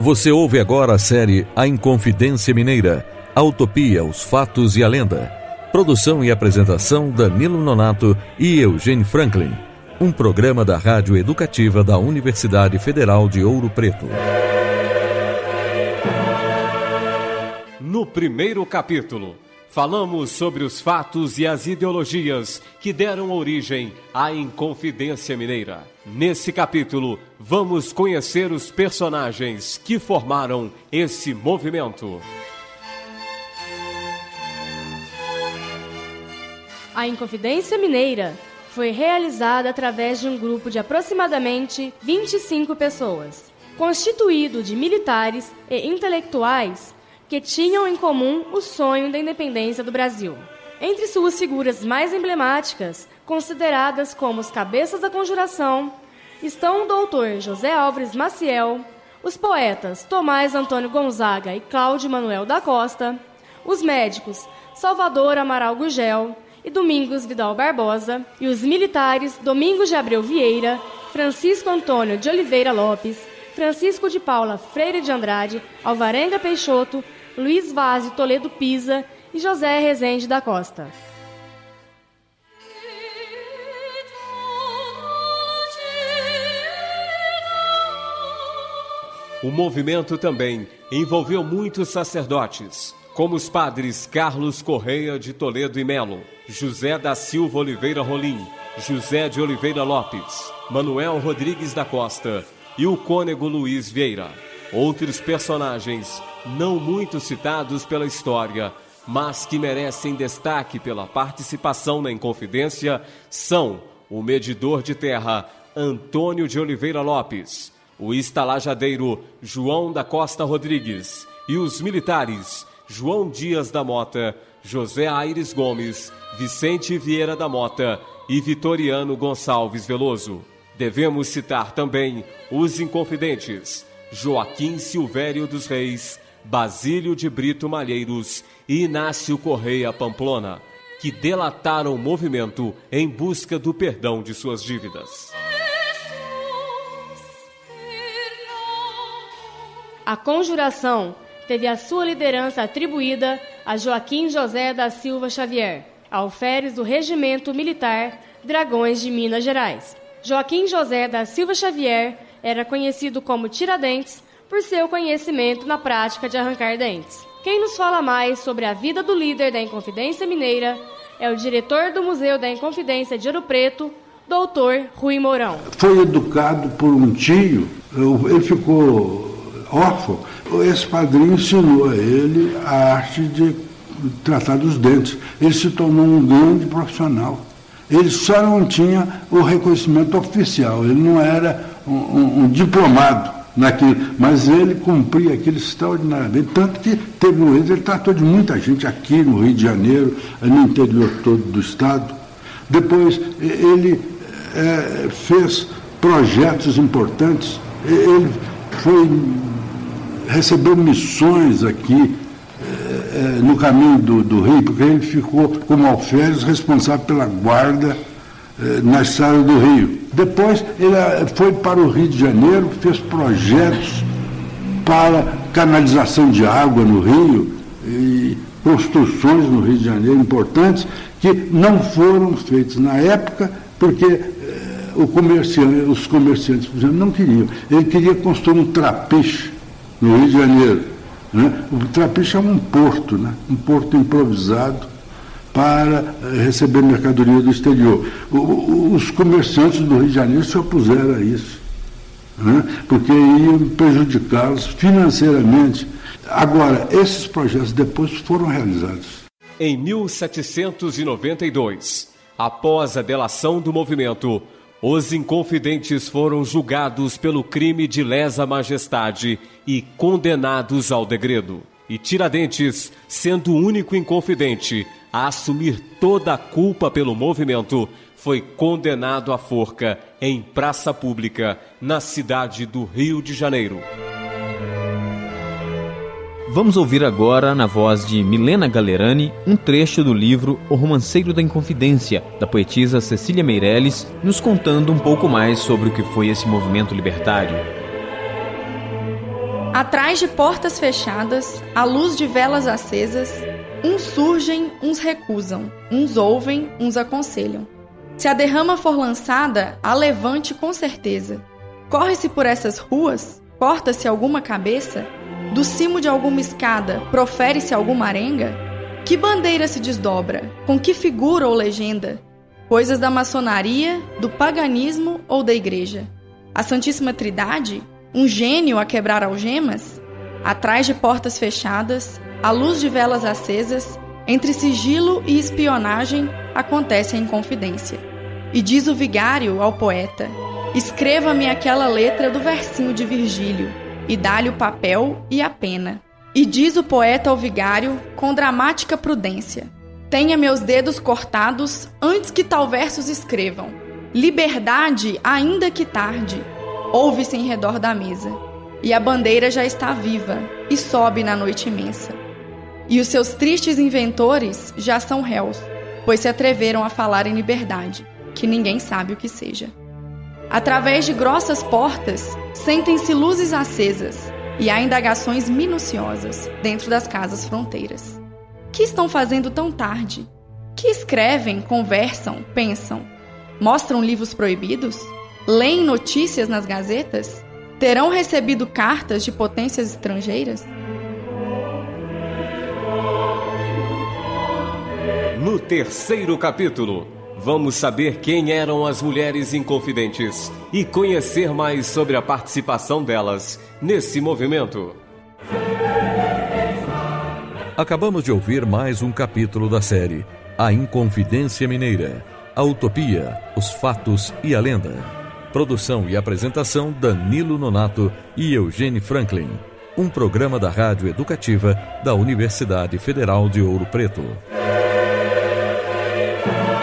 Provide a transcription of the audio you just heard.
Você ouve agora a série A Inconfidência Mineira, a Utopia, os Fatos e a Lenda. Produção e apresentação Danilo Nonato e Eugênio Franklin. Um programa da Rádio Educativa da Universidade Federal de Ouro Preto. No primeiro capítulo, falamos sobre os fatos e as ideologias que deram origem à Inconfidência Mineira. Nesse capítulo, vamos conhecer os personagens que formaram esse movimento. A Inconfidência Mineira foi realizada através de um grupo de aproximadamente 25 pessoas, constituído de militares e intelectuais que tinham em comum o sonho da independência do Brasil. Entre suas figuras mais emblemáticas, consideradas como os cabeças da conjuração, estão o doutor José Álvares Maciel, os poetas Tomás Antônio Gonzaga e Cláudio Manuel da Costa, os médicos Salvador Amaral Gurgel e Domingos Vidal Barbosa, e os militares Domingos de Abreu Vieira, Francisco Antônio de Oliveira Lopes, Francisco de Paula Freire de Andrade, Alvarenga Peixoto, Luiz Vaz de Toledo Pisa e José Rezende da Costa. O movimento também envolveu muitos sacerdotes, como os padres Carlos Correia de Toledo e Melo, José da Silva Oliveira Rolim, José de Oliveira Lopes, Manuel Rodrigues da Costa e o cônego Luiz Vieira. Outros personagens não muito citados pela história, mas que merecem destaque pela participação na Inconfidência, são o medidor de terra Antônio de Oliveira Lopes, o estalajadeiro João da Costa Rodrigues e os militares João Dias da Mota, José Aires Gomes, Vicente Vieira da Mota e Vitoriano Gonçalves Veloso. Devemos citar também os inconfidentes Joaquim Silvério dos Reis, Basílio de Brito Malheiros e Inácio Correia Pamplona, que delataram o movimento em busca do perdão de suas dívidas. A conjuração teve a sua liderança atribuída a Joaquim José da Silva Xavier, alferes do Regimento Militar Dragões de Minas Gerais. Joaquim José da Silva Xavier era conhecido como Tiradentes por seu conhecimento na prática de arrancar dentes. Quem nos fala mais sobre a vida do líder da Inconfidência Mineira é o diretor do Museu da Inconfidência de Ouro Preto, doutor Rui Mourão. Foi educado por um tio, ele ficou órfão. Esse padrinho ensinou a ele a arte de tratar dos dentes. Ele se tornou um grande profissional. Ele só não tinha o reconhecimento oficial, ele não era um diplomado naquilo, mas ele cumpria aquilo extraordinariamente, tanto que teve um êxito, ele tratou de muita gente aqui no Rio de Janeiro, no interior todo do estado. Depois ele fez projetos importantes, ele recebeu missões aqui no caminho do Rio, porque ele ficou como alferes responsável pela guarda na estrada do Rio. Depois ele foi para o Rio de Janeiro, fez projetos para canalização de água no Rio e construções no Rio de Janeiro importantes que não foram feitas na época porque os comerciantes, por exemplo, não queriam. Ele queria construir um trapiche no Rio de Janeiro. Né? O trapiche é um porto, né? Um porto improvisado para receber mercadoria do exterior. Os comerciantes do Rio de Janeiro se opuseram a isso, né? Porque iam prejudicá-los financeiramente. Agora, esses projetos depois foram realizados. Em 1792, após a delação do movimento, os inconfidentes foram julgados pelo crime de lesa majestade e condenados ao degredo. E Tiradentes, sendo o único inconfidente a assumir toda a culpa pelo movimento, foi condenado à forca em praça pública na cidade do Rio de Janeiro. Vamos ouvir agora, na voz de Milena Galerani, um trecho do livro O Romanceiro da Inconfidência, da poetisa Cecília Meirelles, nos contando um pouco mais sobre o que foi esse movimento libertário. Atrás de portas fechadas, à luz de velas acesas, uns surgem, uns recusam, uns ouvem, uns aconselham. Se a derrama for lançada, a levante com certeza. Corre-se por essas ruas, corta-se alguma cabeça, do cimo de alguma escada, profere-se alguma arenga? Que bandeira se desdobra? Com que figura ou legenda? Coisas da maçonaria, do paganismo ou da igreja? A Santíssima Trindade? Um gênio a quebrar algemas? Atrás de portas fechadas, à luz de velas acesas, entre sigilo e espionagem, acontece a inconfidência. E diz o vigário ao poeta: escreva-me aquela letra do versinho de Virgílio, e dá-lhe o papel e a pena. E diz o poeta ao vigário, com dramática prudência: tenha meus dedos cortados antes que tal versos escrevam. Liberdade, ainda que tarde. Ouve-se em redor da mesa, e a bandeira já está viva e sobe na noite imensa. E os seus tristes inventores já são réus, pois se atreveram a falar em liberdade, que ninguém sabe o que seja. Através de grossas portas, sentem-se luzes acesas, e há indagações minuciosas dentro das casas fronteiras. Que estão fazendo tão tarde? Que escrevem, conversam, pensam? Mostram livros proibidos? Leem notícias nas gazetas? Terão recebido cartas de potências estrangeiras? No terceiro capítulo, vamos saber quem eram as mulheres inconfidentes e conhecer mais sobre a participação delas nesse movimento. Acabamos de ouvir mais um capítulo da série A Inconfidência Mineira, a Utopia, os Fatos e a Lenda. Produção e apresentação Danilo Nonato e Eugênio Franklin. Um programa da Rádio Educativa da Universidade Federal de Ouro Preto.